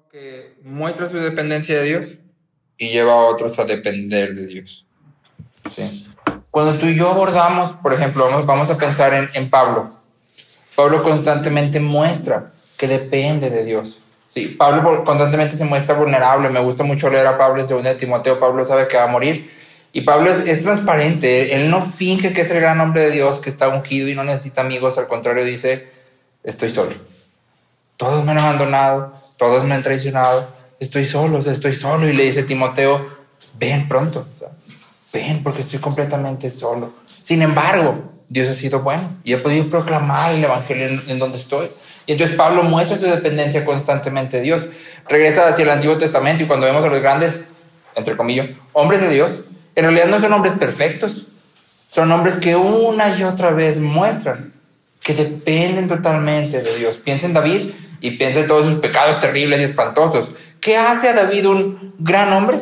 Que muestra su dependencia de Dios y lleva a otros a depender de Dios. ¿Sí? Cuando tú y yo abordamos, por ejemplo, vamos a pensar en Pablo. Pablo constantemente muestra que depende de Dios. Sí, Pablo constantemente se muestra vulnerable. Me gusta mucho leer a Pablo en 2 de Timoteo. Pablo sabe que va a morir. Y Pablo es transparente. Él no finge que es el gran hombre de Dios, que está ungido y no necesita amigos. Al contrario, dice, estoy solo. Todos me han abandonado, todos me han traicionado. Estoy solo. Y le dice a Timoteo, ven pronto. O sea, ven porque estoy completamente solo. Sin embargo, Dios ha sido bueno y he podido proclamar el evangelio en donde estoy. Y entonces Pablo muestra su dependencia constantemente de Dios. Regresa hacia el Antiguo Testamento y cuando vemos a los grandes, entre comillas, hombres de Dios, en realidad no son hombres perfectos. Son hombres que una y otra vez muestran que dependen totalmente de Dios. Piensa en David y piensa en todos sus pecados terribles y espantosos. ¿Qué hace a David un gran hombre?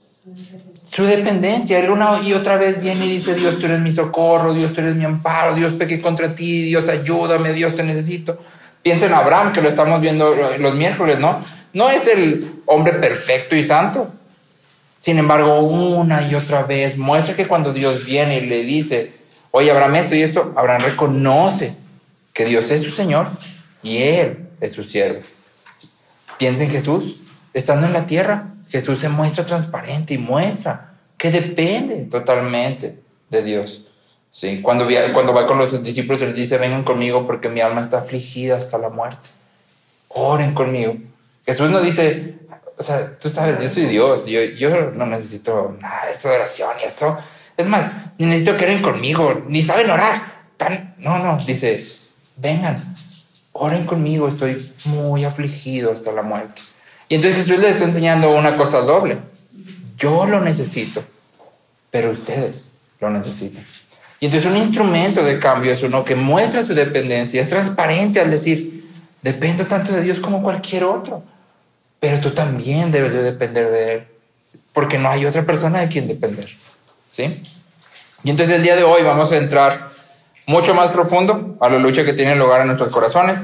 Su dependencia. Él una y otra vez viene y dice, Dios, tú eres mi socorro, Dios, tú eres mi amparo, Dios, pequé contra ti, Dios, ayúdame, Dios, te necesito. Piensa en Abraham, que lo estamos viendo los miércoles, ¿no? No es el hombre perfecto y santo. Sin embargo, una y otra vez muestra que cuando Dios viene y le dice, oye, Abraham, esto y esto, Abraham reconoce que Dios es su Señor y Él es su siervo. Piensa en Jesús, estando en la tierra, Jesús se muestra transparente y muestra que depende totalmente de Dios. Sí, cuando va con los discípulos, les dice, vengan conmigo porque mi alma está afligida hasta la muerte. Oren conmigo. Jesús no dice, o sea, tú sabes, yo soy Dios, yo no necesito nada de eso de oración y eso. Es más, ni necesito que oren conmigo, ni saben orar. No, dice, vengan, oren conmigo, estoy muy afligido hasta la muerte. Y entonces Jesús les está enseñando una cosa doble. Yo lo necesito, pero ustedes lo necesitan. Y entonces un instrumento de cambio es uno que muestra su dependencia, es transparente al decir, dependo tanto de Dios como cualquier otro, pero tú también debes de depender de Él, porque no hay otra persona de quien depender. ¿Sí? Y entonces el día de hoy vamos a entrar mucho más profundo a la lucha que tiene lugar en nuestros corazones.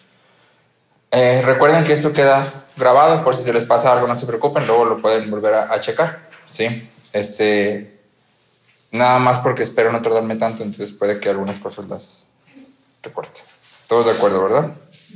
Recuerden que esto queda grabado, por si se les pasa algo, no se preocupen, luego lo pueden volver a checar. ¿Sí? Nada más porque espero no tardarme tanto, entonces puede que algunas cosas las recorte. ¿Todos de acuerdo, verdad?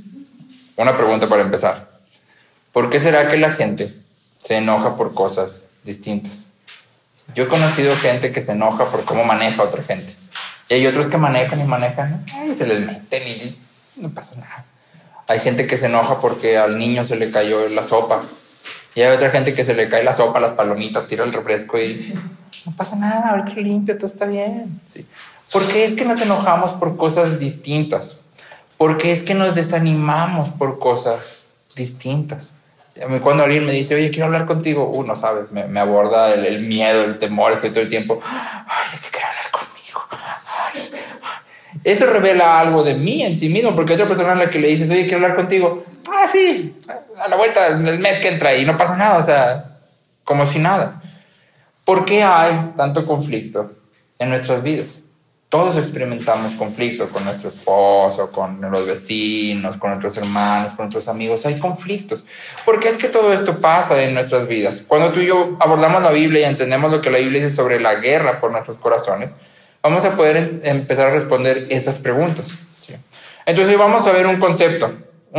Una pregunta para empezar. ¿Por qué será que la gente se enoja por cosas distintas? Yo he conocido gente que se enoja por cómo maneja a otra gente. Y hay otros que manejan y se les meten y no pasa nada. Hay gente que se enoja porque al niño se le cayó la sopa. Y hay otra gente que se le cae la sopa, las palomitas, tira el refresco y no pasa nada, ahorita limpio, todo está bien. ¿Sí? ¿Por qué es que nos enojamos por cosas distintas? ¿Por qué es que nos desanimamos por cosas distintas? Cuando alguien me dice, oye, quiero hablar contigo, no sabes, me aborda el miedo, el temor, estoy todo el tiempo, ay, ¿de qué quiere hablar conmigo? Ay. Eso revela algo de mí en sí mismo, porque otra persona a la que le dices, oye, quiero hablar contigo, sí, a la vuelta del mes que entra y no pasa nada, o sea, como si nada. ¿Por qué hay tanto conflicto en nuestras vidas? Todos experimentamos conflicto con nuestro esposo, con los vecinos, con nuestros hermanos, con nuestros amigos. Hay conflictos. ¿Por qué es que todo esto pasa en nuestras vidas? Cuando tú y yo abordamos la Biblia y entendemos lo que la Biblia dice sobre la guerra por nuestros corazones, vamos a poder empezar a responder estas preguntas. ¿Sí? Entonces vamos a ver un concepto.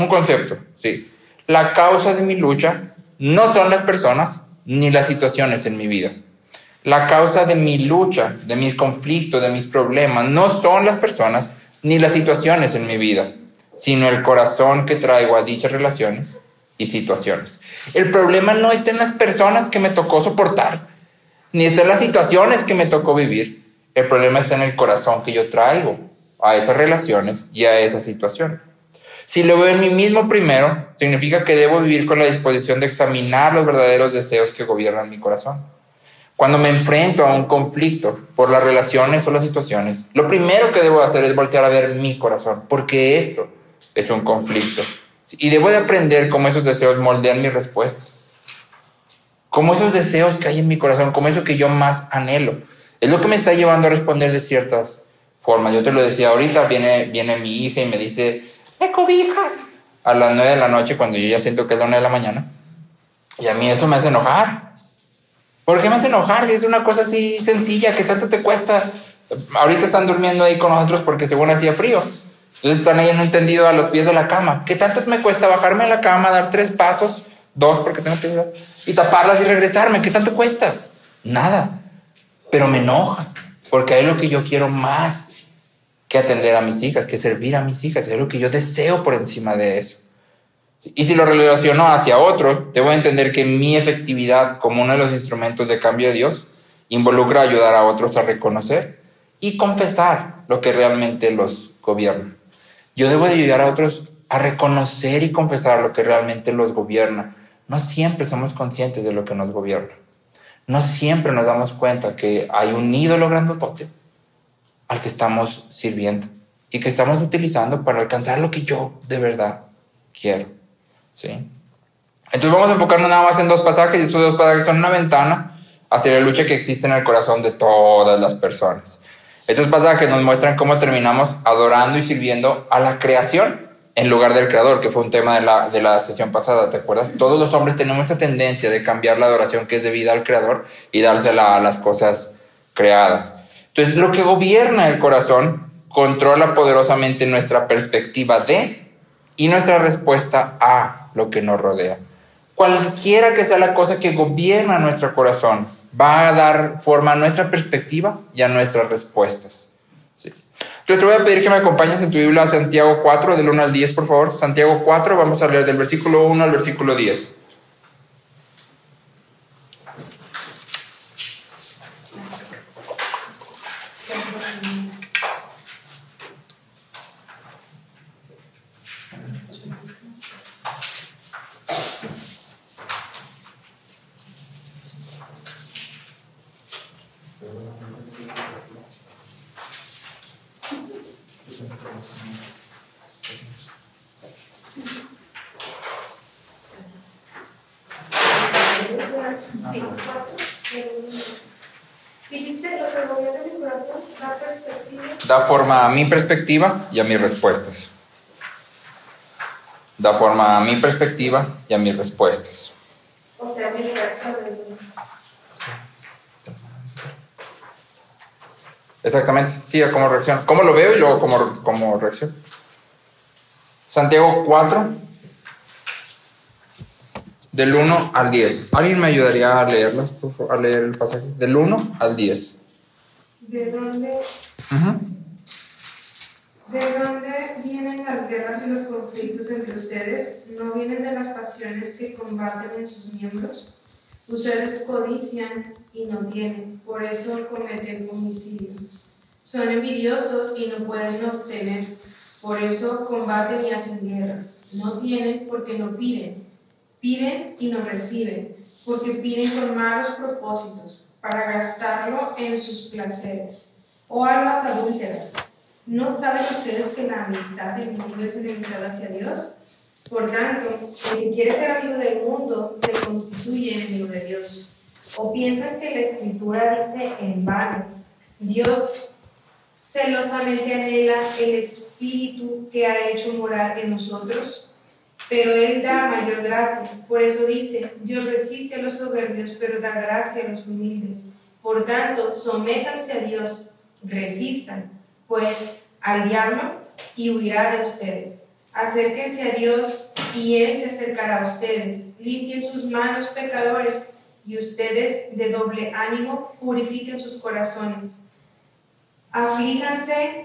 ¿Sí? La causa de mi lucha no son las personas ni las situaciones en mi vida. La causa de mi lucha, de mis conflictos, de mis problemas, no son las personas ni las situaciones en mi vida, sino el corazón que traigo a dichas relaciones y situaciones. El problema no está en las personas que me tocó soportar, ni está en las situaciones que me tocó vivir. El problema está en el corazón que yo traigo a esas relaciones y a esa situación. Si lo veo en mí mismo primero, significa que debo vivir con la disposición de examinar los verdaderos deseos que gobiernan mi corazón. Cuando me enfrento a un conflicto por las relaciones o las situaciones, lo primero que debo hacer es voltear a ver mi corazón, porque esto es un conflicto. Y debo de aprender cómo esos deseos moldean mis respuestas. Cómo esos deseos que hay en mi corazón, como eso que yo más anhelo, es lo que me está llevando a responder de ciertas formas. Yo te lo decía ahorita, viene mi hija y me dice, ¿me cobijas? a las 9 de la noche cuando yo ya siento que es la 1 de la mañana. Y a mí eso me hace enojar. ¿Por qué me hace enojar si es una cosa así sencilla? ¿Qué tanto te cuesta? Ahorita están durmiendo ahí con nosotros porque según hacía frío. Entonces están ahí en un tendido a los pies de la cama. ¿Qué tanto me cuesta bajarme a la cama, dar 3 pasos, 2 porque tengo pies, y taparlas y regresarme? ¿Qué tanto cuesta? Nada. Pero me enoja porque es lo que yo quiero más que atender a mis hijas, que servir a mis hijas. Es lo que yo deseo por encima de eso. Y si lo relaciono hacia otros, debo entender que mi efectividad como uno de los instrumentos de cambio de Dios involucra ayudar a otros a reconocer y confesar lo que realmente los gobierna. Yo debo de ayudar a otros a reconocer y confesar lo que realmente los gobierna. No siempre somos conscientes de lo que nos gobierna. No siempre nos damos cuenta que hay un ídolo grandotote al que estamos sirviendo y que estamos utilizando para alcanzar lo que yo de verdad quiero. ¿Sí? Entonces vamos a enfocarnos nada más en 2 pasajes, y estos 2 pasajes son una ventana hacia la lucha que existe en el corazón de todas las personas. Estos pasajes nos muestran cómo terminamos adorando y sirviendo a la creación en lugar del creador, que fue un tema de la sesión pasada, ¿te acuerdas? Todos los hombres tenemos esta tendencia de cambiar la adoración que es debida al creador y dársela a las cosas creadas. Entonces lo que gobierna el corazón controla poderosamente nuestra perspectiva de y nuestra respuesta a lo que nos rodea. Cualquiera que sea la cosa que gobierna nuestro corazón va a dar forma a nuestra perspectiva y a nuestras respuestas. ¿Sí? Entonces te voy a pedir que me acompañes en tu Biblia a Santiago 4, del 1 al 10, por favor. Santiago 4, vamos a leer del versículo 1 al versículo 10. Sí. Dijiste lo que gobierna mi corazón, da perspectiva. Da forma a mi perspectiva y a mis respuestas. Da forma a mi perspectiva y a mis respuestas. O sea, mis reacciones. Exactamente, sí, a cómo reacciono. Cómo lo veo y luego cómo reacciono. Santiago 4, del 1 al 10. ¿Alguien me ayudaría a leerlas, por favor, a leer el pasaje? Del 1 al 10. ¿De dónde vienen las guerras y los conflictos entre ustedes? ¿No vienen de las pasiones que combaten en sus miembros? Ustedes codician y no tienen, por eso cometen homicidio. Son envidiosos y no pueden obtener, por eso combaten y hacen guerra. No tienen porque no piden. Piden y no reciben, porque piden con malos propósitos, para gastarlo en sus placeres. Oh almas adúlteras, ¿no saben ustedes que la amistad del mundo es enemistad hacia Dios? Por tanto, el que quiere ser amigo del mundo se constituye enemigo de Dios. ¿O piensan que la Escritura dice en vano, Dios celosamente anhela el Espíritu que ha hecho morar en nosotros? Pero Él da mayor gracia. Por eso dice, Dios resiste a los soberbios, pero da gracia a los humildes. Por tanto, sométanse a Dios, resistan, pues, al diablo y huirá de ustedes. Acérquense a Dios y Él se acercará a ustedes. Limpien sus manos, pecadores, y ustedes, de doble ánimo, purifiquen sus corazones. Aflíjanse,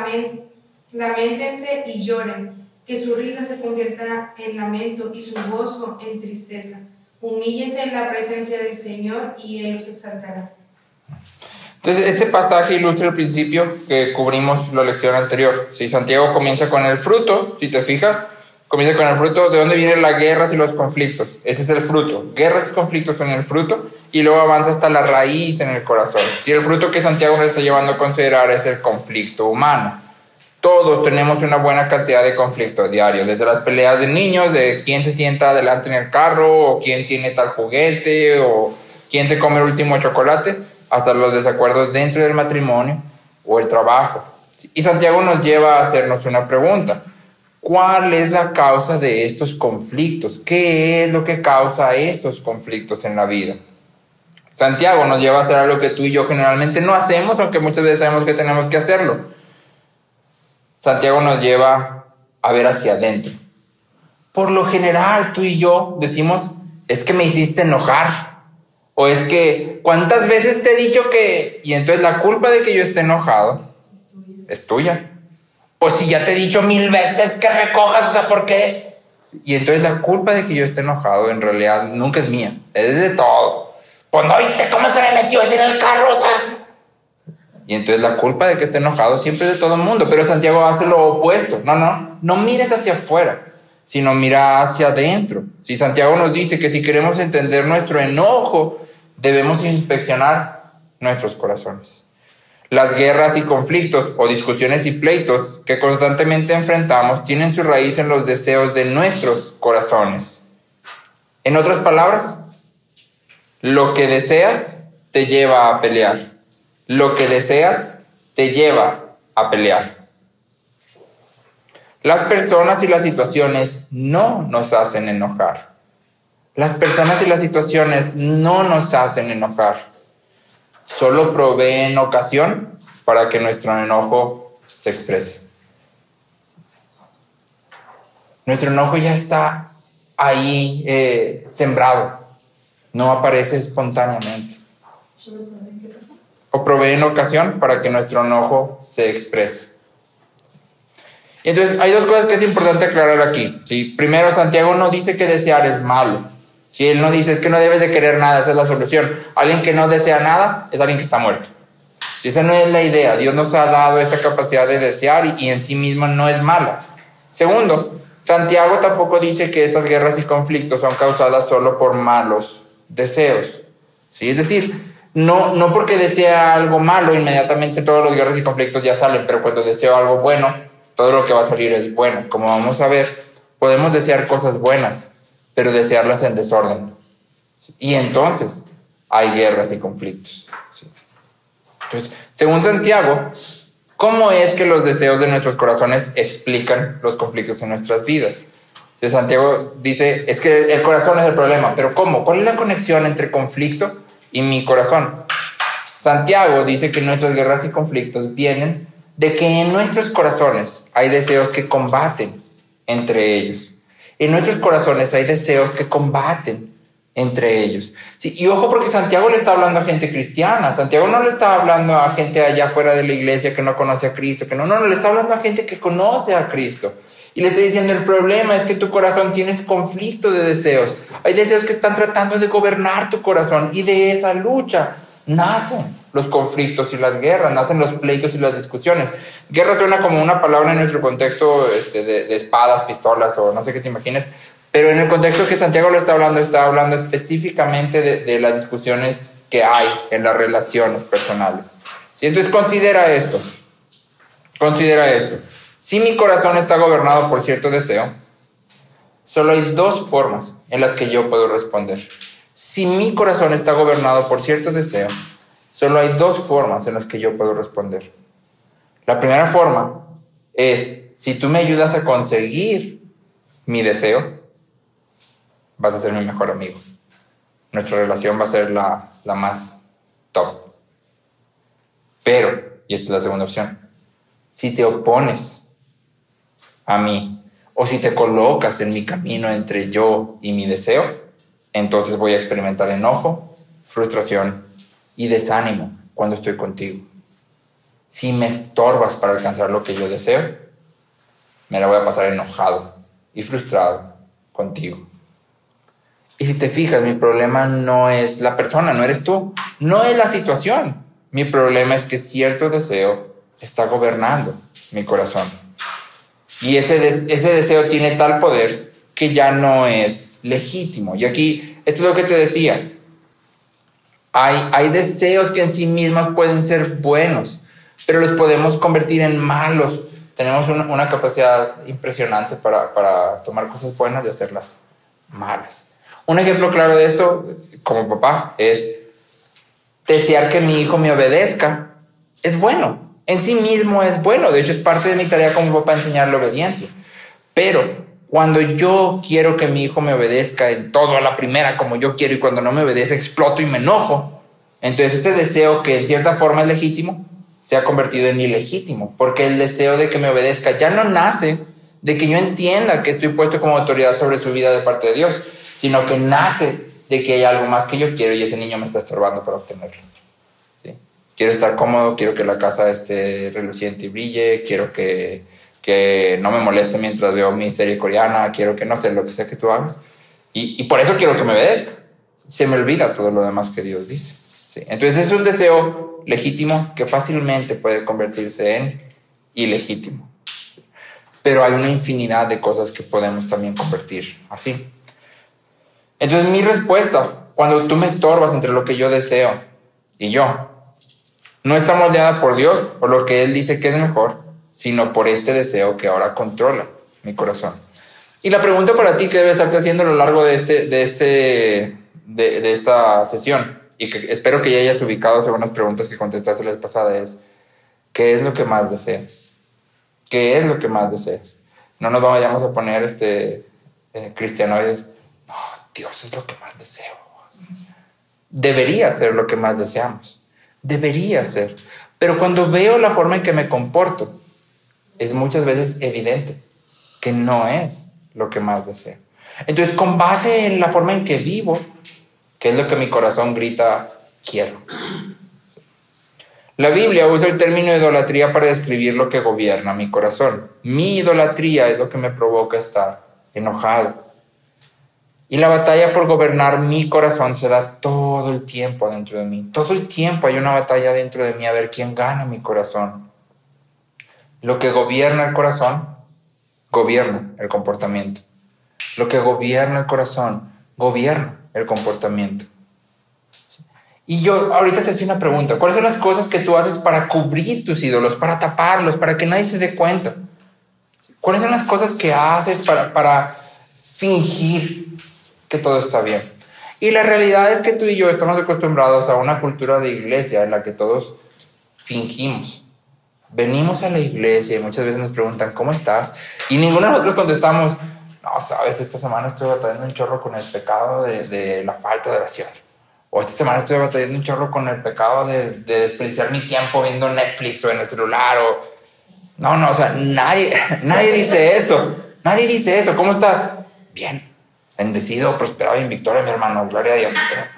lamentense y lloren. Que su risa se convierta en lamento y su gozo en tristeza. Humíllense en la presencia del Señor y Él los exaltará. Entonces, este pasaje ilustra el principio que cubrimos la lección anterior. Si Santiago comienza con el fruto, si te fijas, comienza con el fruto. ¿De dónde vienen las guerras y los conflictos? Ese es el fruto. Guerras y conflictos son el fruto, y luego avanza hasta la raíz en el corazón. Si el fruto que Santiago nos está llevando a considerar es el conflicto humano. Todos tenemos una buena cantidad de conflictos diarios, desde las peleas de niños, de quién se sienta adelante en el carro, o quién tiene tal juguete, o quién se come el último chocolate, hasta los desacuerdos dentro del matrimonio o el trabajo. Y Santiago nos lleva a hacernos una pregunta. ¿Cuál es la causa de estos conflictos? ¿Qué es lo que causa estos conflictos en la vida? Santiago nos lleva a hacer algo que tú y yo generalmente no hacemos, aunque muchas veces sabemos que tenemos que hacerlo. Santiago nos lleva a ver hacia adentro. Por lo general, tú y yo decimos, es que me hiciste enojar. O es que, ¿cuántas veces te he dicho que...? Y entonces la culpa de que yo esté enojado es tuya. Pues si ya te he dicho 1000 veces que recojas, o sea, ¿por qué? Y entonces la culpa de que yo esté enojado en realidad nunca es mía, es de todo. Pues no viste cómo se me metió ese en el carro, o sea. Y entonces la culpa de que esté enojado siempre es de todo el mundo. Pero Santiago hace lo opuesto. No mires hacia afuera, sino mira hacia adentro. Si Santiago nos dice que si queremos entender nuestro enojo, debemos inspeccionar nuestros corazones. Las guerras y conflictos o discusiones y pleitos que constantemente enfrentamos tienen su raíz en los deseos de nuestros corazones. En otras palabras, lo que deseas te lleva a pelear. Lo que deseas te lleva a pelear. Las personas y las situaciones no nos hacen enojar. Las personas y las situaciones no nos hacen enojar. Solo proveen ocasión para que nuestro enojo se exprese. Nuestro enojo ya está ahí sembrado. No aparece espontáneamente. O proveen ocasión para que nuestro enojo se exprese. Y entonces hay dos cosas que es importante aclarar aquí. ¿Sí? Primero, Santiago no dice que desear es malo. Si él no dice, es que no debes de querer nada, esa es la solución. Alguien que no desea nada es alguien que está muerto. Si esa no es la idea, Dios nos ha dado esta capacidad de desear y en sí mismo no es mala. Segundo, Santiago tampoco dice que estas guerras y conflictos son causadas solo por malos deseos. ¿Sí? Es decir, no porque desea algo malo, inmediatamente todas las guerras y conflictos ya salen, pero cuando deseo algo bueno, todo lo que va a salir es bueno. Como vamos a ver, podemos desear cosas buenas, pero desearlas en desorden. Y entonces hay guerras y conflictos. ¿Sí? Entonces, según Santiago, ¿cómo es que los deseos de nuestros corazones explican los conflictos en nuestras vidas? Entonces, Santiago dice, es que el corazón es el problema, pero ¿cómo? ¿Cuál es la conexión entre conflicto y mi corazón? Santiago dice que nuestras guerras y conflictos vienen de que en nuestros corazones hay deseos que combaten entre ellos. En nuestros corazones hay deseos que combaten entre ellos. Sí, y ojo, porque Santiago le está hablando a gente cristiana. Santiago no le está hablando a gente allá fuera de la iglesia que no conoce a Cristo, que no, le está hablando a gente que conoce a Cristo. Y le está diciendo, el problema es que tu corazón tienes conflicto de deseos. Hay deseos que están tratando de gobernar tu corazón y de esa lucha nacen los conflictos y las guerras, nacen los pleitos y las discusiones. Guerra suena como una palabra en nuestro contexto de espadas, pistolas o no sé qué te imagines, pero en el contexto que Santiago lo está hablando específicamente de las discusiones que hay en las relaciones personales. ¿Sí? Entonces considera esto. Si mi corazón está gobernado por cierto deseo, solo hay dos formas en las que yo puedo responder. Si mi corazón está gobernado por cierto deseo, solo hay dos formas en las que yo puedo responder. La primera forma es, si tú me ayudas a conseguir mi deseo, vas a ser mi mejor amigo. Nuestra relación va a ser la más top. Pero, y esta es la segunda opción, si te opones a mí, o si te colocas en mi camino entre yo y mi deseo, entonces voy a experimentar enojo, frustración y desánimo cuando estoy contigo. Si me estorbas para alcanzar lo que yo deseo, me la voy a pasar enojado y frustrado contigo. Y si te fijas, mi problema no es la persona, no eres tú, no es la situación. Mi problema es que cierto deseo está gobernando mi corazón. Y ese deseo tiene tal poder que ya no es legítimo. Y aquí, esto es lo que te decía. Hay deseos que en sí mismos pueden ser buenos, pero los podemos convertir en malos. Tenemos una capacidad impresionante para tomar cosas buenas y hacerlas malas. Un ejemplo claro de esto, como papá, es desear que mi hijo me obedezca. Es bueno, en sí mismo es bueno. De hecho, es parte de mi tarea como papá enseñarle obediencia. Pero cuando yo quiero que mi hijo me obedezca en todo a la primera como yo quiero, y cuando no me obedece exploto y me enojo, entonces ese deseo que en cierta forma es legítimo se ha convertido en ilegítimo, porque el deseo de que me obedezca ya no nace de que yo entienda que estoy puesto como autoridad sobre su vida de parte de Dios, sino que nace de que hay algo más que yo quiero y ese niño me está estorbando para obtenerlo. ¿Sí? Quiero estar cómodo, quiero que la casa esté reluciente y brille, quiero que no me moleste mientras veo mi serie coreana, quiero que no sé, lo que sea que tú hagas. Y por eso quiero que me obedezca. Se me olvida todo lo demás que Dios dice. ¿Sí? Entonces es un deseo legítimo que fácilmente puede convertirse en ilegítimo. Pero hay una infinidad de cosas que podemos también convertir así. Entonces mi respuesta, cuando tú me estorbas entre lo que yo deseo y yo, no está moldeada por Dios o lo que Él dice que es mejor, sino por este deseo que ahora controla mi corazón. Y la pregunta para ti que debe estarte haciendo a lo largo de esta sesión, y que espero que ya hayas ubicado según las preguntas que contestaste la vez pasada, es: ¿qué es lo que más deseas? ¿Qué es lo que más deseas? No nos vayamos a poner cristianoides. No, Dios es lo que más deseo. Debería ser lo que más deseamos. Debería ser. Pero cuando veo la forma en que me comporto, es muchas veces evidente que no es lo que más deseo. Entonces, con base en la forma en que vivo, ¿qué es lo que mi corazón grita quiero? La Biblia usa el término idolatría para describir lo que gobierna mi corazón. Mi idolatría es lo que me provoca estar enojado. Y la batalla por gobernar mi corazón se da todo el tiempo dentro de mí. Todo el tiempo hay una batalla dentro de mí a ver quién gana mi corazón. Lo que gobierna el corazón, gobierna el comportamiento. Lo que gobierna el corazón, gobierna el comportamiento. Y yo ahorita te hacía una pregunta. ¿Cuáles son las cosas que tú haces para cubrir tus ídolos, para taparlos, para que nadie se dé cuenta? ¿Cuáles son las cosas que haces para fingir que todo está bien? Y la realidad es que tú y yo estamos acostumbrados a una cultura de iglesia en la que todos fingimos. Venimos a la iglesia y muchas veces nos preguntan ¿cómo estás? Y ninguno de nosotros contestamos: no, sabes, esta semana estoy batallando un chorro con el pecado de la falta de oración. O esta semana estoy batallando un chorro con el pecado de desperdiciar mi tiempo viendo Netflix o en el celular. No, o sea, nadie dice eso. Nadie dice eso. ¿Cómo estás? Bien. Bendecido, prosperado y en victoria, mi hermano. Gloria a Dios.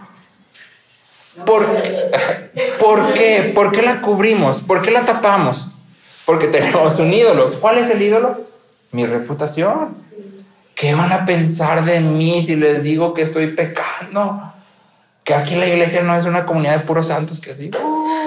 ¿Por qué? ¿Por qué la cubrimos? ¿Por qué la tapamos? Porque tenemos un ídolo. ¿Cuál es el ídolo? Mi reputación. ¿Qué van a pensar de mí si les digo que estoy pecando? Que aquí la iglesia no es una comunidad de puros santos, que así.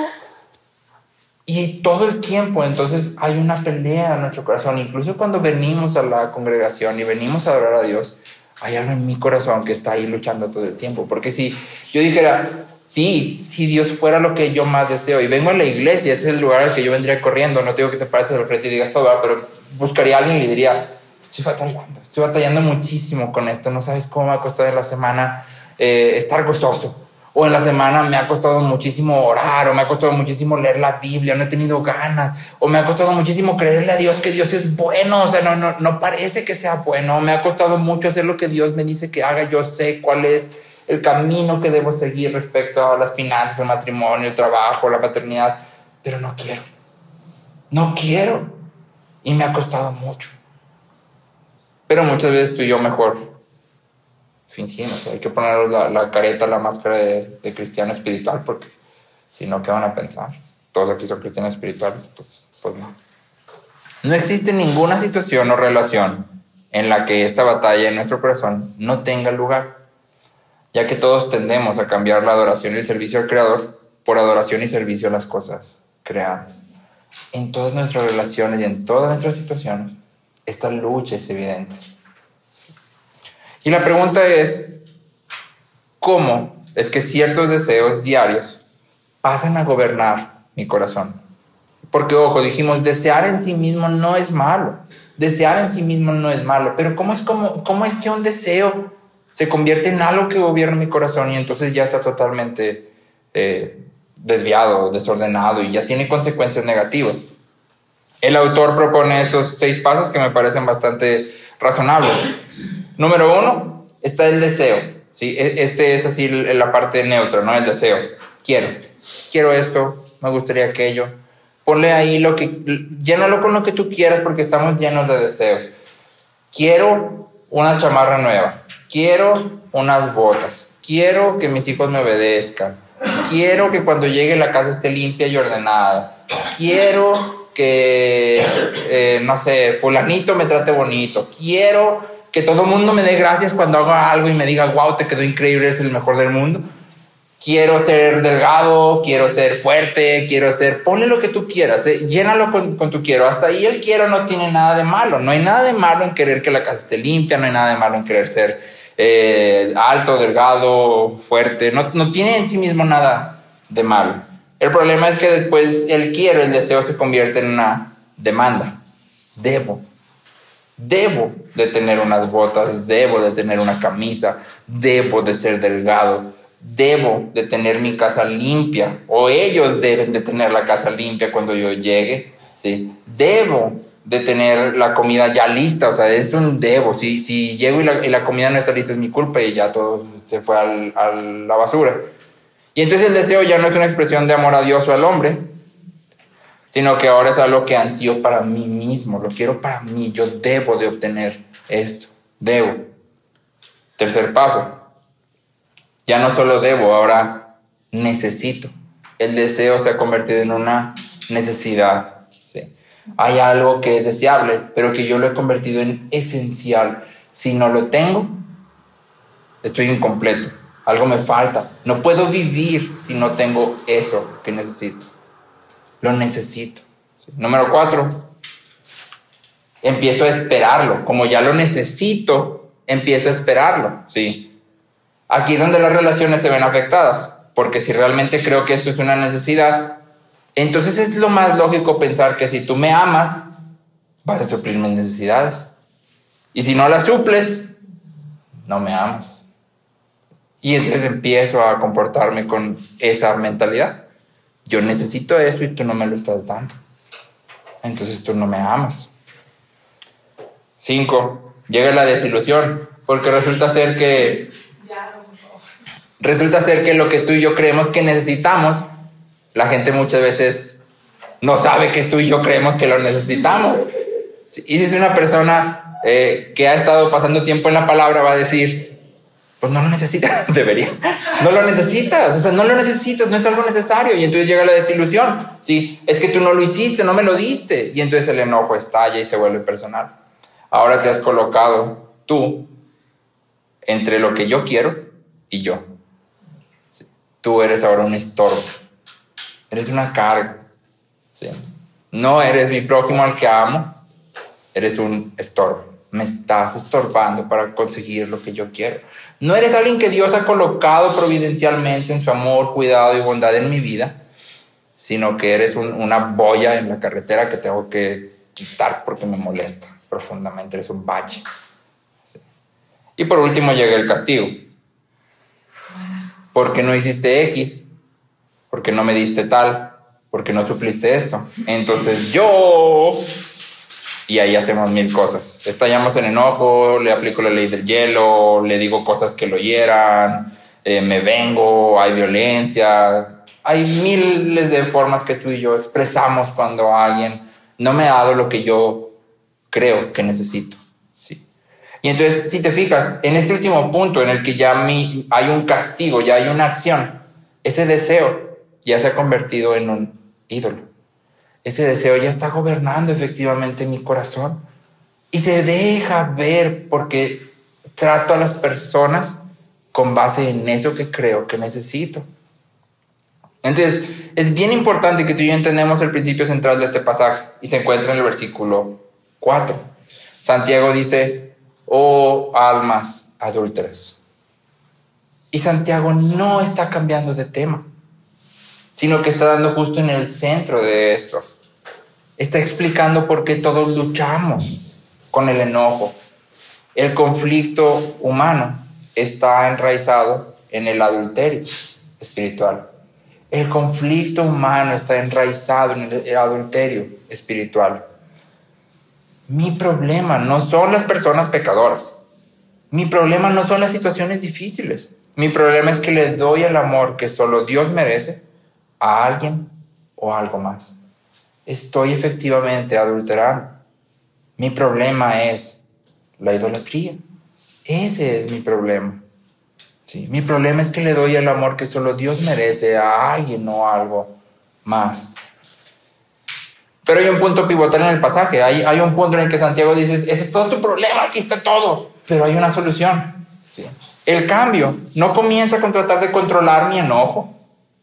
Y todo el tiempo entonces hay una pelea en nuestro corazón. Incluso cuando venimos a la congregación y venimos a adorar a Dios, hay algo en mi corazón que está ahí luchando todo el tiempo. Porque si yo dijera, sí, si Dios fuera lo que yo más deseo y vengo a la iglesia, ese es el lugar al que yo vendría corriendo, no te digo que te pares al frente y digas todo, pero buscaría a alguien y le diría: estoy batallando muchísimo con esto, no sabes cómo me ha costado en la semana estar gozoso, o en la semana me ha costado muchísimo orar, o me ha costado muchísimo leer la Biblia, no he tenido ganas, o me ha costado muchísimo creerle a Dios que Dios es bueno, o sea, no parece que sea bueno, me ha costado mucho hacer lo que Dios me dice que haga, yo sé cuál es el camino que debo seguir respecto a las finanzas, el matrimonio, el trabajo, la paternidad, pero no quiero, y me ha costado mucho. Pero muchas veces tú y yo mejor fingimos. Hay que poner la careta, la máscara de cristiano espiritual, porque si no, ¿qué van a pensar? Todos aquí son cristianos espirituales, entonces, pues no. No existe ninguna situación o relación en la que esta batalla en nuestro corazón no tenga lugar, ya que todos tendemos a cambiar la adoración y el servicio al Creador por adoración y servicio a las cosas creadas. En todas nuestras relaciones y en todas nuestras situaciones, esta lucha es evidente. Y la pregunta es: ¿cómo es que ciertos deseos diarios pasan a gobernar mi corazón? Porque, ojo, dijimos, desear en sí mismo no es malo. Desear en sí mismo no es malo. Pero ¿cómo es que un deseo se convierte en algo que gobierna mi corazón y entonces ya está totalmente desviado, desordenado y ya tiene consecuencias negativas? El autor propone estos 6 pasos que me parecen bastante razonables. Número 1, está el deseo. ¿Sí? Este es así la parte neutra, ¿no? El deseo. Quiero esto, me gustaría aquello. Ponle ahí llénalo con lo que tú quieras porque estamos llenos de deseos. Quiero una chamarra nueva. Quiero unas botas. Quiero que mis hijos me obedezcan. Quiero que cuando llegue la casa esté limpia y ordenada. Quiero que, no sé, fulanito me trate bonito. Quiero que todo el mundo me dé gracias cuando haga algo y me diga, wow, te quedó increíble, eres el mejor del mundo. Quiero ser delgado, quiero ser fuerte, ponle lo que tú quieras, llénalo con tu quiero. Hasta ahí el quiero no tiene nada de malo. No hay nada de malo en querer que la casa esté limpia, no hay nada de malo en querer ser alto, delgado, fuerte. No tiene en sí mismo nada de malo. El problema es que después el deseo se convierte en una demanda. Debo de tener unas botas, debo de tener una camisa, debo de ser delgado, debo de tener mi casa limpia, o ellos deben de tener la casa limpia cuando yo llegue, ¿sí? Debo de tener la comida ya lista, o sea, es un debo. Si llego y la comida no está lista es mi culpa y ya todo se fue a la basura. Y entonces el deseo ya no es una expresión de amor a Dios o al hombre, sino que ahora es algo que ansío para mí mismo, lo quiero para mí, yo debo de obtener esto, debo. Tercer paso. Ya no solo debo, ahora necesito. El deseo se ha convertido en una necesidad. ¿Sí? Hay algo que es deseable, pero que yo lo he convertido en esencial. Si no lo tengo, estoy incompleto. Algo me falta. No puedo vivir si no tengo eso que necesito. Lo necesito. ¿Sí? Número 4. Empiezo a esperarlo. Como ya lo necesito, empiezo a esperarlo. ¿Sí? Aquí es donde las relaciones se ven afectadas, porque si realmente creo que esto es una necesidad, entonces es lo más lógico pensar que si tú me amas, vas a suplir mis necesidades. Y si no las suples, no me amas. Y entonces empiezo a comportarme con esa mentalidad. Yo necesito esto y tú no me lo estás dando. Entonces tú no me amas. 5. Llega la desilusión, porque resulta ser que lo que tú y yo creemos que necesitamos, la gente muchas veces no sabe que tú y yo creemos que lo necesitamos. Y si es una persona que ha estado pasando tiempo en la palabra, va a decir, pues no lo necesitas, debería. No lo necesitas, o sea, no lo necesitas, no es algo necesario. Y entonces llega la desilusión. Sí, es que tú no lo hiciste, no me lo diste. Y entonces el enojo estalla y se vuelve personal. Ahora te has colocado tú entre lo que yo quiero y yo. Tú eres ahora un estorbo. Eres una carga. ¿Sí? No eres mi prójimo al que amo. Eres un estorbo. Me estás estorbando para conseguir lo que yo quiero. No eres alguien que Dios ha colocado providencialmente en su amor, cuidado y bondad en mi vida, sino que eres una boya en la carretera que tengo que quitar porque me molesta profundamente. Eres un bache. ¿Sí? Y por último llega el castigo. ¿Por qué no hiciste X? ¿Por qué no me diste tal? ¿Por qué no supliste esto? Entonces yo... Y ahí hacemos 1000 cosas. Estallamos en enojo, le aplico la ley del hielo, le digo cosas que lo hieran, me vengo, hay violencia. Hay miles de formas que tú y yo expresamos cuando alguien no me ha dado lo que yo creo que necesito. ¿Sí? Y entonces, si te fijas, en este último punto en el que ya hay un castigo, ya hay una acción, ese deseo ya se ha convertido en un ídolo. Ese deseo ya está gobernando efectivamente mi corazón y se deja ver porque trato a las personas con base en eso que creo que necesito. Entonces, es bien importante que tú y yo entendamos el principio central de este pasaje y se encuentra en el versículo 4. Santiago dice, oh almas adúlteras. Y Santiago no está cambiando de tema, sino que está dando justo en el centro de esto. Está explicando por qué todos luchamos con el enojo. El conflicto humano está enraizado en el adulterio espiritual. El conflicto humano está enraizado en el adulterio espiritual. Mi problema no son las personas pecadoras. Mi problema no son las situaciones difíciles. Mi problema es que le doy el amor que solo Dios merece a alguien o a algo más. Estoy efectivamente adulterando. Mi problema es la idolatría. Ese es mi problema. Sí, mi problema es que le doy el amor que solo Dios merece a alguien o a algo más. Pero hay un punto pivotal en el pasaje. Hay un punto en el que Santiago dice, ese es todo tu problema, aquí está todo. Pero hay una solución. ¿Sí? El cambio no comienza con tratar de controlar mi enojo,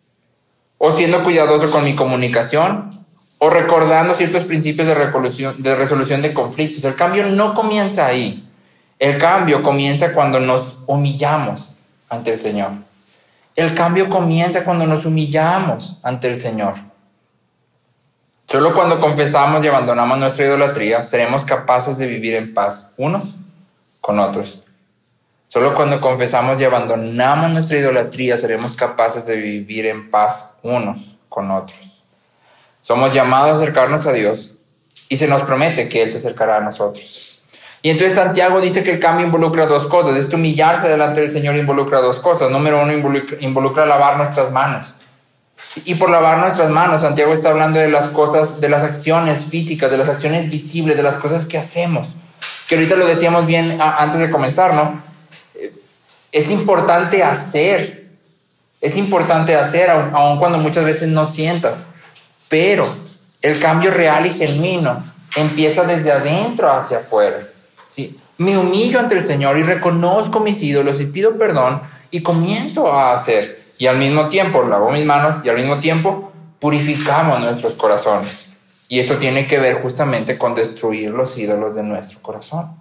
o siendo cuidadoso con mi comunicación, o recordando ciertos principios de resolución de conflictos. El cambio no comienza ahí. El cambio comienza cuando nos humillamos ante el Señor. El cambio comienza cuando nos humillamos ante el Señor. Solo cuando confesamos y abandonamos nuestra idolatría, seremos capaces de vivir en paz unos con otros. Solo cuando confesamos y abandonamos nuestra idolatría, seremos capaces de vivir en paz unos con otros. Somos llamados a acercarnos a Dios y se nos promete que Él se acercará a nosotros. Y entonces Santiago dice que el cambio involucra dos cosas. Este humillarse delante del Señor involucra dos cosas. Número uno, involucra lavar nuestras manos. Y por lavar nuestras manos, Santiago está hablando de las cosas, de las acciones físicas, de las acciones visibles, de las cosas que hacemos. Que ahorita lo decíamos bien antes de comenzar, ¿no? Es importante hacer. Es importante hacer, aun cuando muchas veces no sientas. Pero el cambio real y genuino empieza desde adentro hacia afuera. ¿Sí? Me humillo ante el Señor y reconozco mis ídolos y pido perdón y comienzo a hacer. Y al mismo tiempo lavo mis manos y al mismo tiempo purificamos nuestros corazones. Y esto tiene que ver justamente con destruir los ídolos de nuestro corazón.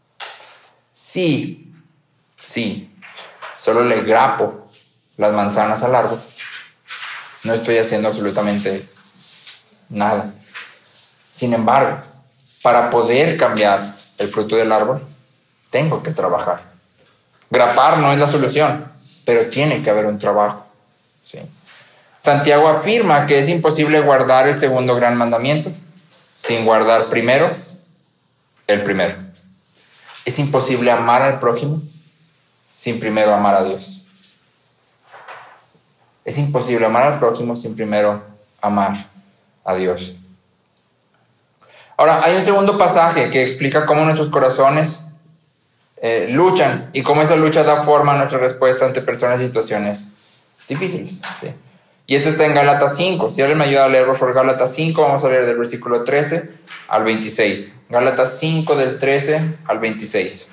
Sí, solo le grapo las manzanas al árbol. No estoy haciendo absolutamente nada. Sin embargo, para poder cambiar el fruto del árbol, tengo que trabajar. Grapar no es la solución, pero tiene que haber un trabajo. ¿Sí? Santiago afirma que es imposible guardar el segundo gran mandamiento sin guardar primero el primero. Es imposible amar al prójimo sin primero amar a Dios. Es imposible amar al prójimo sin primero amar a Dios. Ahora, hay un segundo pasaje que explica cómo nuestros corazones luchan y cómo esa lucha da forma a nuestra respuesta ante personas y situaciones difíciles. ¿Sí? Y esto está en Gálatas 5. Si alguien me ayuda a leer, por favor, Gálatas 5, vamos a leer del versículo 13 al 26. Gálatas 5 del 13 al 26.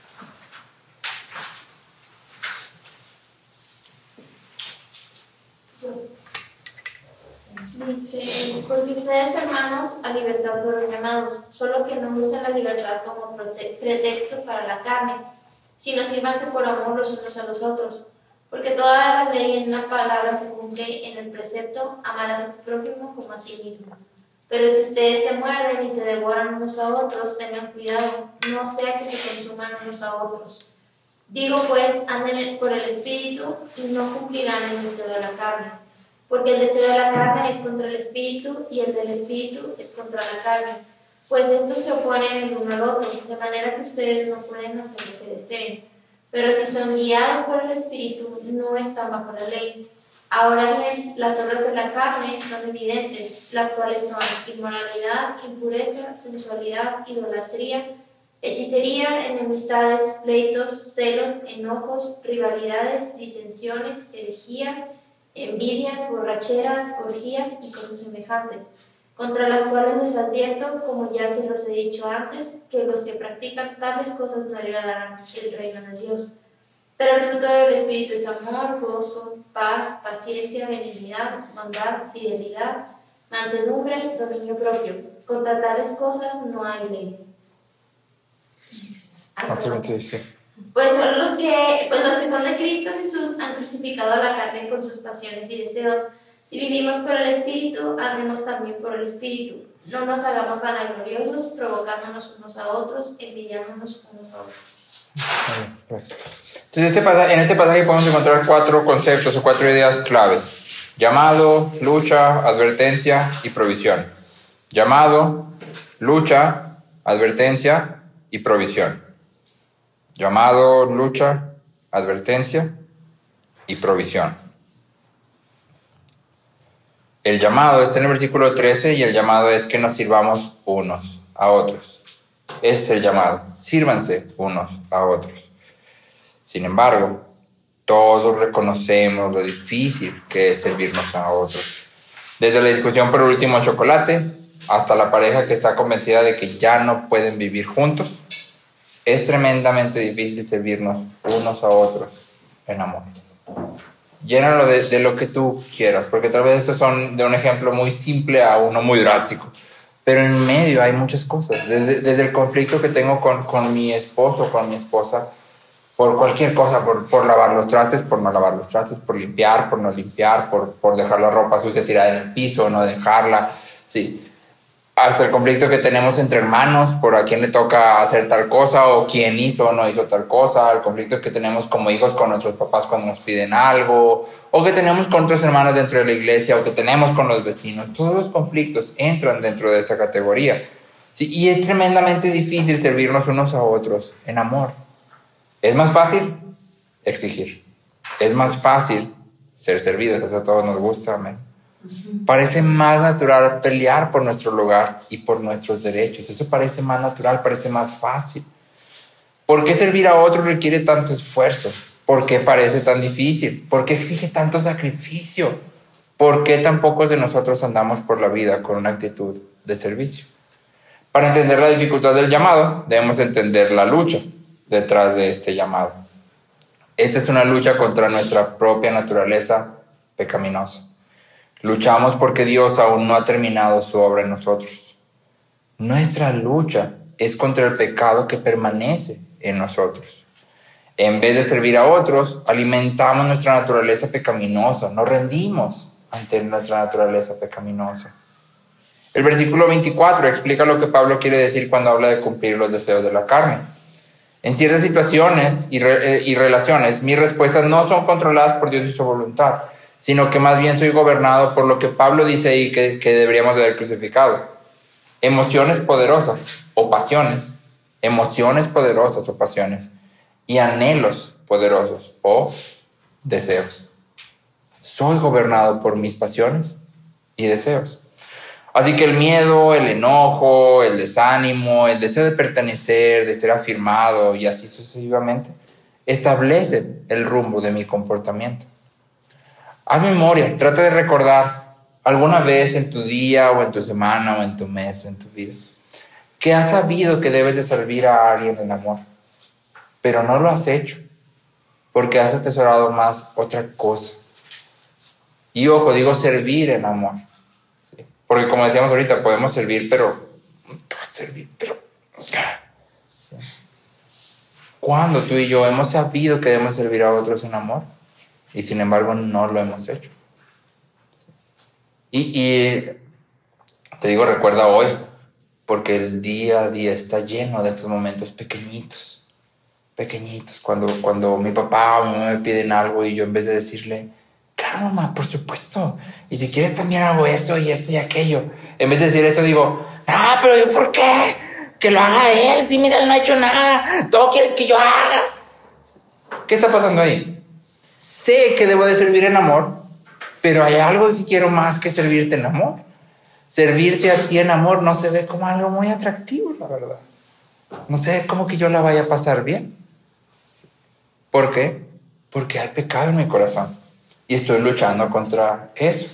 Dice, porque ustedes, hermanos, a libertad fueron llamados, solo que no usen la libertad como pretexto para la carne, sino sírvanse por amor los unos a los otros. Porque toda la ley en una palabra se cumple en el precepto, amarás a tu prójimo como a ti mismo. Pero si ustedes se muerden y se devoran unos a otros, tengan cuidado, no sea que se consuman unos a otros. Digo pues, anden por el Espíritu y no cumplirán el deseo de la carne. Porque el deseo de la carne es contra el Espíritu y el del Espíritu es contra la carne. Pues estos se oponen el uno al otro, de manera que ustedes no pueden hacer lo que deseen. Pero si son guiados por el Espíritu, no están bajo la ley. Ahora bien, las obras de la carne son evidentes, las cuales son inmoralidad, impureza, sensualidad, idolatría, hechicería, enemistades, pleitos, celos, enojos, rivalidades, disensiones, herejías, envidias, borracheras, orgías y cosas semejantes, contra las cuales les advierto, como ya se los he dicho antes, que los que practican tales cosas no heredarán el reino de Dios. Pero el fruto del Espíritu es amor, gozo, paz, paciencia, benignidad, bondad, fidelidad, mansedumbre, dominio propio. Contra tales cosas no hay ley. Pues los que son de Cristo Jesús han crucificado a la carne con sus pasiones y deseos. Si vivimos por el Espíritu, andemos también por el Espíritu. No nos hagamos vanagloriosos, provocándonos unos a otros, envidiándonos unos a otros. Gracias. Entonces, en este pasaje podemos encontrar 4 conceptos o 4 ideas claves: llamado, lucha, advertencia y provisión. Llamado, lucha, advertencia y provisión. Llamado, lucha, advertencia y provisión. El llamado está en el versículo 13 y el llamado es que nos sirvamos unos a otros. Ese es el llamado. Sírvanse unos a otros. Sin embargo, todos reconocemos lo difícil que es servirnos a otros. Desde la discusión por el último chocolate hasta la pareja que está convencida de que ya no pueden vivir juntos, es tremendamente difícil servirnos unos a otros en amor. Llénalo de lo que tú quieras, porque tal vez estos son de un ejemplo muy simple a uno muy drástico. Pero en medio hay muchas cosas. Desde el conflicto que tengo con mi esposo, con mi esposa, por cualquier cosa, por lavar los trastes, por no lavar los trastes, por limpiar, por no limpiar, por dejar la ropa sucia tirada en el piso, no dejarla, sí. Hasta el conflicto que tenemos entre hermanos, por a quién le toca hacer tal cosa, o quién hizo o no hizo tal cosa, el conflicto que tenemos como hijos con nuestros papás cuando nos piden algo, o que tenemos con otros hermanos dentro de la iglesia, o que tenemos con los vecinos. Todos los conflictos entran dentro de esta categoría. Sí, y es tremendamente difícil servirnos unos a otros en amor. Es más fácil exigir. Es más fácil ser servidos. Eso a todos nos gusta, amén. Parece más natural pelear por nuestro lugar y por nuestros derechos. Eso parece más natural, parece más fácil. ¿Por qué servir a otros requiere tanto esfuerzo? ¿Por qué parece tan difícil? ¿Por qué exige tanto sacrificio? ¿Por qué tan pocos de nosotros andamos por la vida con una actitud de servicio? Para entender la dificultad del llamado, debemos entender la lucha detrás de este llamado. Esta es una lucha contra nuestra propia naturaleza pecaminosa. Luchamos porque Dios aún no ha terminado su obra en nosotros. Nuestra lucha es contra el pecado que permanece en nosotros. En vez de servir a otros, alimentamos nuestra naturaleza pecaminosa, nos rendimos ante nuestra naturaleza pecaminosa. El versículo 24 explica lo que Pablo quiere decir cuando habla de cumplir los deseos de la carne. En ciertas situaciones y relaciones, mis respuestas no son controladas por Dios y su voluntad, sino que más bien soy gobernado por lo que Pablo dice ahí que deberíamos de haber crucificado. Emociones poderosas o pasiones, y anhelos poderosos o deseos. Soy gobernado por mis pasiones y deseos. Así que el miedo, el enojo, el desánimo, el deseo de pertenecer, de ser afirmado y así sucesivamente, establecen el rumbo de mi comportamiento. Haz memoria, trata de recordar alguna vez en tu día o en tu semana o en tu mes o en tu vida que has sabido que debes de servir a alguien en amor, pero no lo has hecho porque has atesorado más otra cosa. Y ojo, digo servir en amor, ¿sí? Porque como decíamos ahorita, podemos servir, pero ¿sí? Cuando tú y yo hemos sabido que debemos servir a otros en amor, y sin embargo no lo hemos hecho. Y te digo, recuerda hoy, porque el día a día está lleno de estos momentos pequeñitos. Cuando mi papá o mi mamá me piden algo y yo en vez de decirle, claro, mamá, por supuesto, y si quieres también hago esto y aquello, en vez de decir eso digo, pero yo, ¿por qué? Que lo haga él, sí, mira, él no ha hecho nada, todo quieres que yo haga. ¿Qué está pasando ahí? Sé que debo de servir en amor, pero hay algo que quiero más que servirte en amor. Servirte a ti en amor no se ve como algo muy atractivo, la verdad. No sé cómo que yo la vaya a pasar bien. ¿Por qué? Porque hay pecado en mi corazón y estoy luchando contra eso.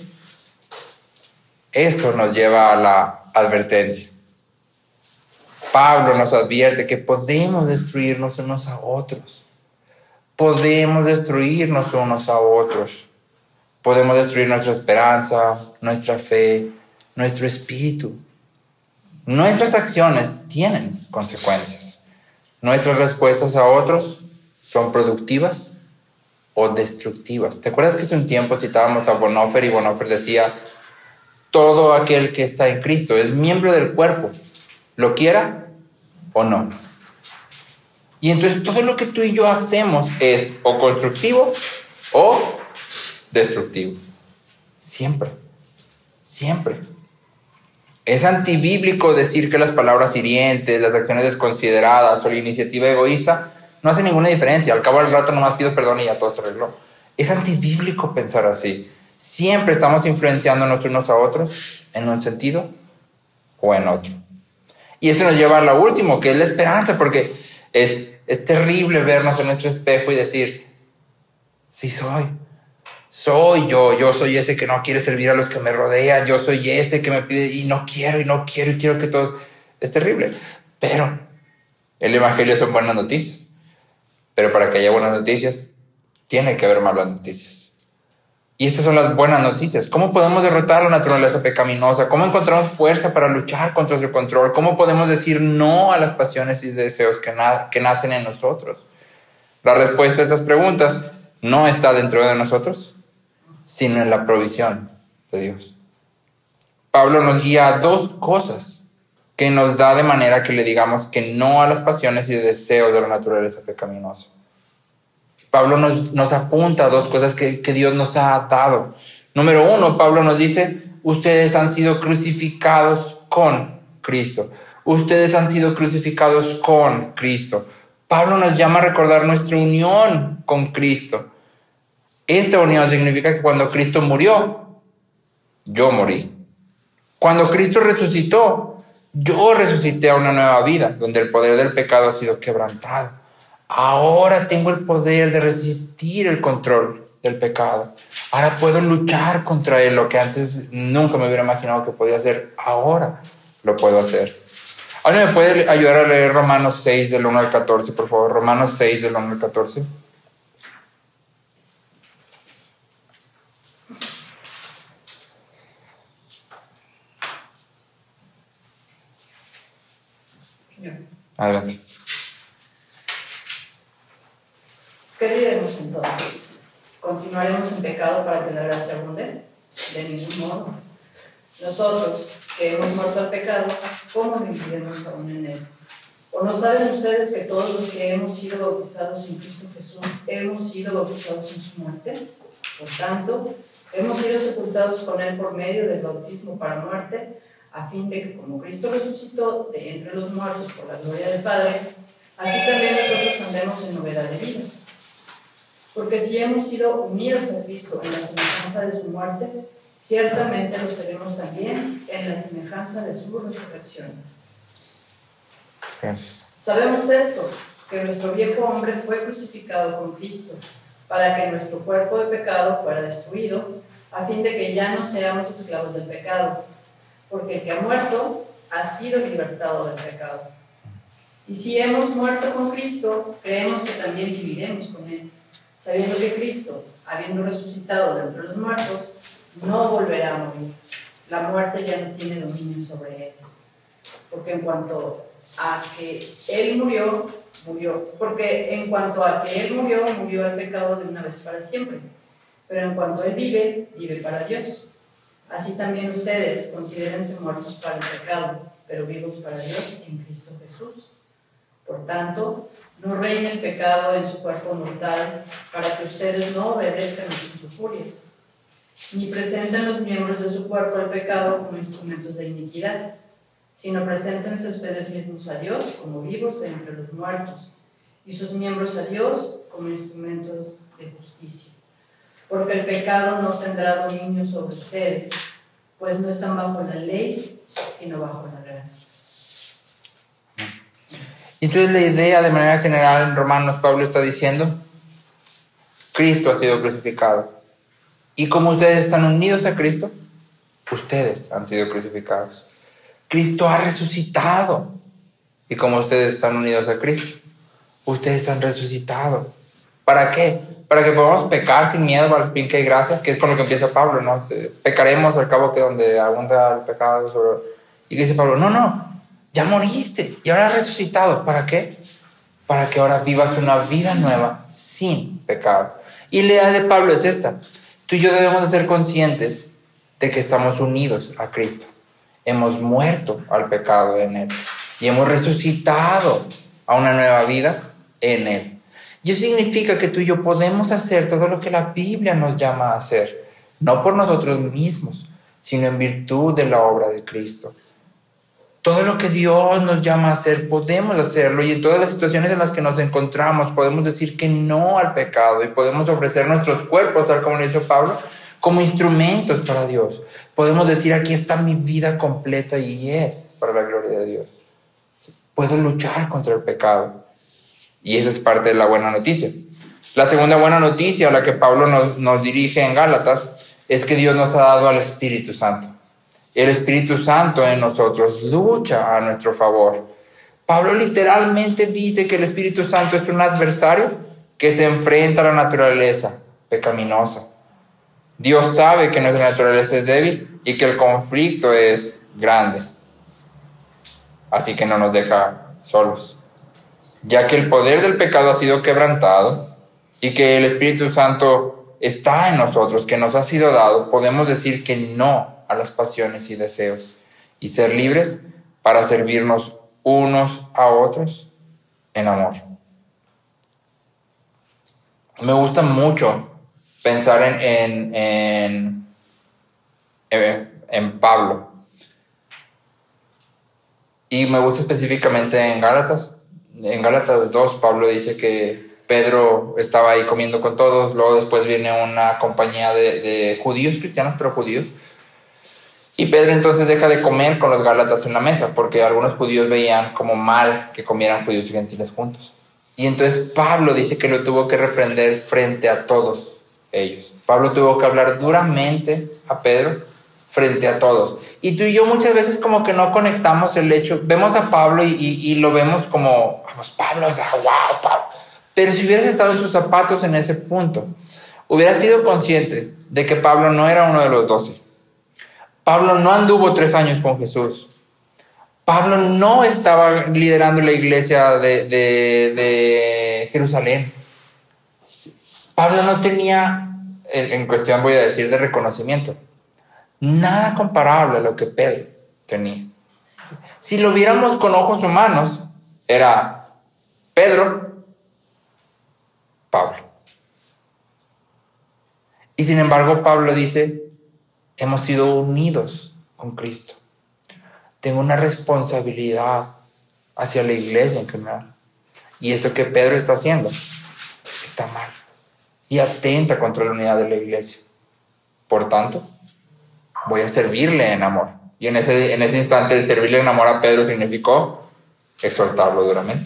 Esto nos lleva a la advertencia. Pablo nos advierte que podemos destruirnos unos a otros. Podemos destruirnos unos a otros. Podemos destruir nuestra esperanza, nuestra fe, nuestro espíritu. Nuestras acciones tienen consecuencias. Nuestras respuestas a otros son productivas o destructivas. ¿Te acuerdas que hace un tiempo citábamos a Bonhoeffer y Bonhoeffer decía, todo aquel que está en Cristo es miembro del cuerpo, lo quiera o no? Y entonces todo lo que tú y yo hacemos es o constructivo o destructivo. Siempre. Es antibíblico decir que las palabras hirientes, las acciones desconsideradas o la iniciativa egoísta no hacen ninguna diferencia. Al cabo del rato nomás pido perdón y ya todo se arregló. Es antibíblico pensar así. Siempre estamos influenciándonos unos a otros en un sentido o en otro. Y eso nos lleva a lo último, que es la esperanza, porque es terrible vernos en nuestro espejo y decir, sí soy yo soy ese que no quiere servir a los que me rodean, yo soy ese que me pide y quiero que todos... Es terrible, pero el evangelio son buenas noticias. Pero para que haya buenas noticias, tiene que haber malas noticias. Y estas son las buenas noticias. ¿Cómo podemos derrotar la naturaleza pecaminosa? ¿Cómo encontramos fuerza para luchar contra su control? ¿Cómo podemos decir no a las pasiones y deseos que nacen en nosotros? La respuesta a estas preguntas no está dentro de nosotros, sino en la provisión de Dios. Pablo nos guía a dos cosas que nos da de manera que le digamos que no a las pasiones y deseos de la naturaleza pecaminosa. Pablo nos apunta a dos cosas que Dios nos ha dado. Número uno, Pablo nos dice, ustedes han sido crucificados con Cristo. Ustedes han sido crucificados con Cristo. Pablo nos llama a recordar nuestra unión con Cristo. Esta unión significa que cuando Cristo murió, yo morí. Cuando Cristo resucitó, yo resucité a una nueva vida, donde el poder del pecado ha sido quebrantado. Ahora tengo el poder de resistir el control del pecado. Ahora puedo luchar contra él, lo que antes nunca me hubiera imaginado que podía hacer. Ahora lo puedo hacer. ¿Alguien me puede ayudar a leer Romanos 6 del 1 al 14, por favor? Romanos 6 del 1 al 14. Adelante. ¿Qué diremos entonces? ¿Continuaremos en pecado para que la gracia abunde? De ningún modo. Nosotros, que hemos muerto al pecado, ¿cómo viviremos aún en él? ¿O no saben ustedes que todos los que hemos sido bautizados en Cristo Jesús hemos sido bautizados en su muerte? Por tanto, hemos sido sepultados con él por medio del bautismo para muerte, a fin de que como Cristo resucitó de entre los muertos por la gloria del Padre, así también nosotros andemos en novedad de vida. Porque si hemos sido unidos a Cristo en la semejanza de su muerte, ciertamente lo seremos también en la semejanza de su resurrección. Gracias. Sabemos esto, que nuestro viejo hombre fue crucificado con Cristo, para que nuestro cuerpo de pecado fuera destruido, a fin de que ya no seamos esclavos del pecado, porque el que ha muerto ha sido libertado del pecado. Y si hemos muerto con Cristo, creemos que también viviremos con él, sabiendo que Cristo, habiendo resucitado de entre los muertos, no volverá a morir. La muerte ya no tiene dominio sobre él. Porque en cuanto a que él murió, murió el pecado de una vez para siempre. Pero en cuanto él vive, vive para Dios. Así también ustedes considérense muertos para el pecado, pero vivos para Dios en Cristo Jesús. Por tanto, no reine el pecado en su cuerpo mortal, para que ustedes no obedezcan a sus lujurias, ni presenten los miembros de su cuerpo al pecado como instrumentos de iniquidad, sino preséntense ustedes mismos a Dios como vivos de entre los muertos, y sus miembros a Dios como instrumentos de justicia. Porque el pecado no tendrá dominio sobre ustedes, pues no están bajo la ley, sino bajo la gracia. Entonces la idea de manera general en Romanos, Pablo está diciendo, Cristo ha sido crucificado. Y como ustedes están unidos a Cristo, ustedes han sido crucificados. Cristo ha resucitado. Y como ustedes están unidos a Cristo, ustedes han resucitado. ¿Para qué? Para que podamos pecar sin miedo al fin que hay gracia, que es con lo que empieza Pablo, ¿no? Pecaremos al cabo que donde abunda el pecado. Y que dice Pablo, no, ya moriste y ahora has resucitado. ¿Para qué? Para que ahora vivas una vida nueva sin pecado. Y la idea de Pablo es esta. Tú y yo debemos de ser conscientes de que estamos unidos a Cristo. Hemos muerto al pecado en Él y hemos resucitado a una nueva vida en Él. Y eso significa que tú y yo podemos hacer todo lo que la Biblia nos llama a hacer, no por nosotros mismos, sino en virtud de la obra de Cristo. Todo lo que Dios nos llama a hacer, podemos hacerlo, y en todas las situaciones en las que nos encontramos podemos decir que no al pecado y podemos ofrecer nuestros cuerpos, tal como lo hizo Pablo, como instrumentos para Dios. Podemos decir, aquí está mi vida completa y es para la gloria de Dios. Puedo luchar contra el pecado, y esa es parte de la buena noticia. La segunda buena noticia a la que Pablo nos dirige en Gálatas es que Dios nos ha dado al Espíritu Santo. El Espíritu Santo en nosotros lucha a nuestro favor. Pablo literalmente dice que el Espíritu Santo es un adversario que se enfrenta a la naturaleza pecaminosa. Dios sabe que nuestra naturaleza es débil y que el conflicto es grande. Así que no nos deja solos. Ya que el poder del pecado ha sido quebrantado y que el Espíritu Santo está en nosotros, que nos ha sido dado, podemos decir que no a las pasiones y deseos y ser libres para servirnos unos a otros en amor. Me gusta mucho pensar en Pablo, y me gusta específicamente en Gálatas. En Gálatas 2, Pablo dice que Pedro estaba ahí comiendo con todos, luego después viene una compañía de judíos, cristianos, pero judíos, y Pedro entonces deja de comer con los gálatas en la mesa, porque algunos judíos veían como mal que comieran judíos y gentiles juntos. Y entonces Pablo dice que lo tuvo que reprender frente a todos ellos. Pablo tuvo que hablar duramente a Pedro frente a todos. Y tú y yo muchas veces como que no conectamos el hecho, vemos a Pablo y lo vemos como, vamos, Pablo, wow, Pablo. Pero si hubieras estado en sus zapatos en ese punto, hubieras sido consciente de que Pablo no era uno de los 12. Pablo no anduvo 3 años con Jesús. Pablo no estaba liderando la iglesia de Jerusalén. Pablo no tenía, en cuestión voy a decir de reconocimiento, nada comparable a lo que Pedro tenía. Si lo viéramos con ojos humanos, era Pedro, Pablo. Y sin embargo, Pablo dice, hemos sido unidos con Cristo. Tengo una responsabilidad hacia la iglesia en general. Y esto que Pedro está haciendo está mal y atenta contra la unidad de la iglesia. Por tanto, voy a servirle en amor. Y en ese instante, el servirle en amor a Pedro significó exhortarlo duramente.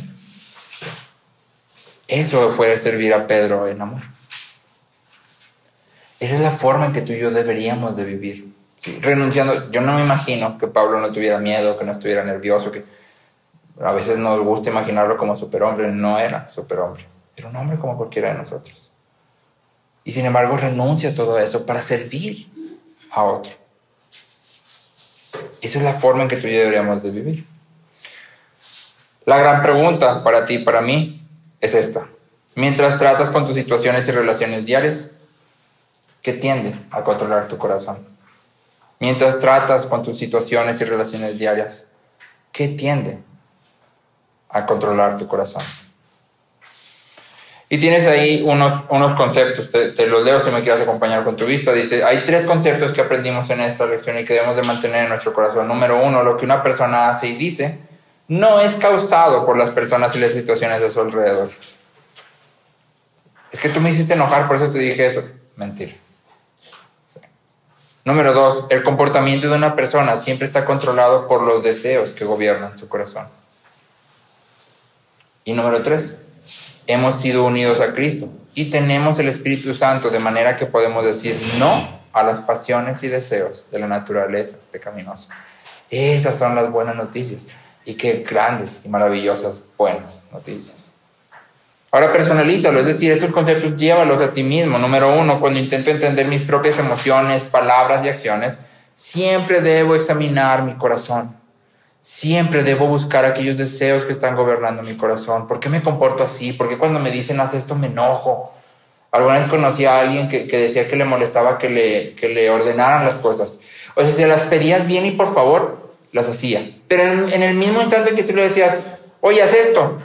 Eso fue servir a Pedro en amor. Esa es la forma en que tú y yo deberíamos de vivir. ¿Sí? Renunciando. Yo no me imagino que Pablo no tuviera miedo, que no estuviera nervioso, que a veces nos gusta imaginarlo como superhombre. No era superhombre. Era un hombre como cualquiera de nosotros. Y sin embargo renuncia a todo eso para servir a otro. Esa es la forma en que tú y yo deberíamos de vivir. La gran pregunta para ti y para mí es esta. Mientras tratas con tus situaciones y relaciones diarias, ¿qué tiende a controlar tu corazón? Mientras tratas con tus situaciones y relaciones diarias, ¿qué tiende a controlar tu corazón? Y tienes ahí unos conceptos, te los leo si me quieres acompañar con tu vista. Dice, hay 3 conceptos que aprendimos en esta lección y que debemos de mantener en nuestro corazón. Número 1, lo que una persona hace y dice no es causado por las personas y las situaciones de su alrededor. Es que tú me hiciste enojar, por eso te dije eso. Mentira. Sí. Número 2, el comportamiento de una persona siempre está controlado por los deseos que gobiernan su corazón. Y número 3, hemos sido unidos a Cristo y tenemos el Espíritu Santo, de manera que podemos decir no a las pasiones y deseos de la naturaleza pecaminosa. Esas son las buenas noticias. Y qué grandes y maravillosas buenas noticias. Ahora personalízalo, es decir, estos conceptos llévalos a ti mismo. Número 1, cuando intento entender mis propias emociones, palabras y acciones, siempre debo examinar mi corazón. Siempre debo buscar aquellos deseos que están gobernando mi corazón. ¿Por qué me comporto así? ¿Por qué cuando me dicen haz esto me enojo? Alguna vez conocí a alguien que decía que le molestaba que le ordenaran las cosas. O sea, si las pedías bien y por favor, las hacía. Pero en el mismo instante que tú le decías, oye, haz esto,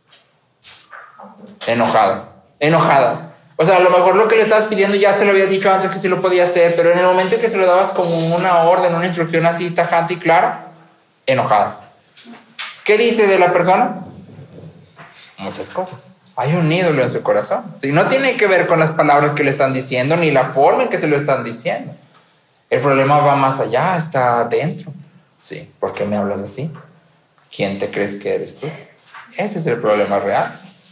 enojada. O sea, a lo mejor lo que le estabas pidiendo ya se lo habías dicho antes que sí lo podía hacer, pero en el momento que se lo dabas como una orden, una instrucción así tajante y clara, enojado. ¿Qué dice de la persona? Muchas cosas. Hay un ídolo en su corazón. ¿Sí? No tiene que ver con las palabras que le están diciendo ni la forma en que se lo están diciendo. El problema va más allá, está adentro. ¿Sí? ¿Por qué me hablas así? ¿Quién te crees que eres tú? Ese es el problema real.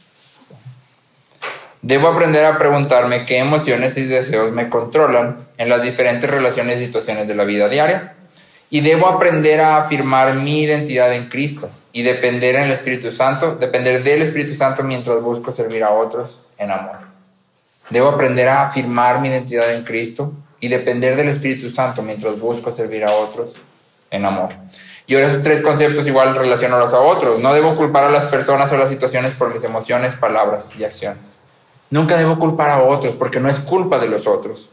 Debo aprender a preguntarme qué emociones y deseos me controlan en las diferentes relaciones y situaciones de la vida diaria. Y debo aprender a afirmar mi identidad en Cristo y depender del Espíritu Santo mientras busco servir a otros en amor. Debo aprender a afirmar mi identidad en Cristo y depender del Espíritu Santo mientras busco servir a otros en amor. Y ahora esos tres conceptos igual relacionados a otros. No debo culpar a las personas o las situaciones por mis emociones, palabras y acciones. Nunca debo culpar a otros porque no es culpa de los otros.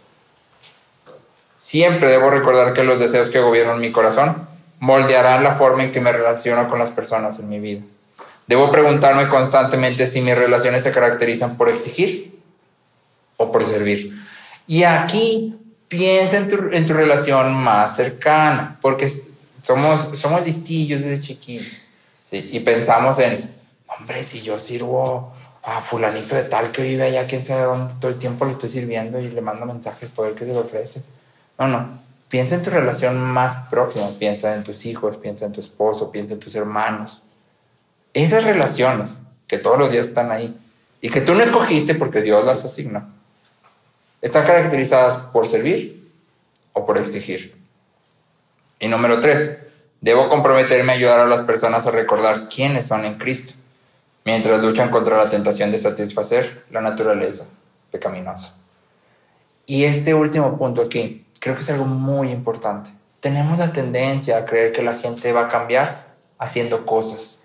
Siempre debo recordar que los deseos que gobiernan mi corazón moldearán la forma en que me relaciono con las personas en mi vida. Debo preguntarme constantemente si mis relaciones se caracterizan por exigir o por servir. Y aquí piensa en tu relación más cercana, porque somos listillos desde chiquillos, ¿sí? Y pensamos en, hombre, si yo sirvo a fulanito de tal que vive allá, quién sabe dónde, todo el tiempo le estoy sirviendo y le mando mensajes por ver qué se le ofrece. No. Piensa en tu relación más próxima, piensa en tus hijos, piensa en tu esposo, piensa en tus hermanos. Esas relaciones que todos los días están ahí y que tú no escogiste porque Dios las asignó, están caracterizadas por servir o por exigir. Y número 3, debo comprometerme a ayudar a las personas a recordar quiénes son en Cristo, mientras luchan contra la tentación de satisfacer la naturaleza pecaminosa. Y este último punto aquí, creo que es algo muy importante. Tenemos la tendencia a creer que la gente va a cambiar haciendo cosas.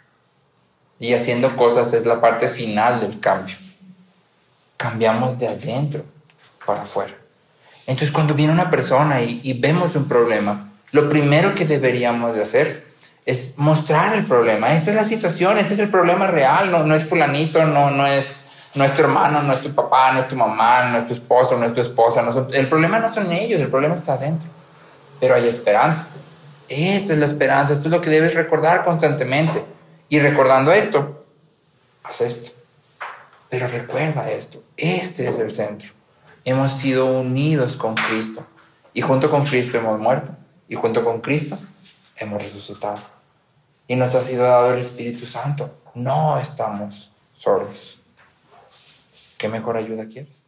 Y haciendo cosas es la parte final del cambio. Cambiamos de adentro para afuera. Entonces, cuando viene una persona y vemos un problema, lo primero que deberíamos de hacer es mostrar el problema. Esta es la situación, este es el problema real. No es fulanito, no es tu hermano, no es tu papá, no es tu mamá, no es tu esposo, no es tu esposa. El problema no son ellos, el problema está adentro. Pero hay esperanza. Esta es la esperanza, esto es lo que debes recordar constantemente. Y recordando esto, haz esto. Pero recuerda esto, este es el centro. Hemos sido unidos con Cristo. Y junto con Cristo hemos muerto. Y junto con Cristo hemos resucitado. Y nos ha sido dado el Espíritu Santo. No estamos solos. ¿Qué mejor ayuda quieres?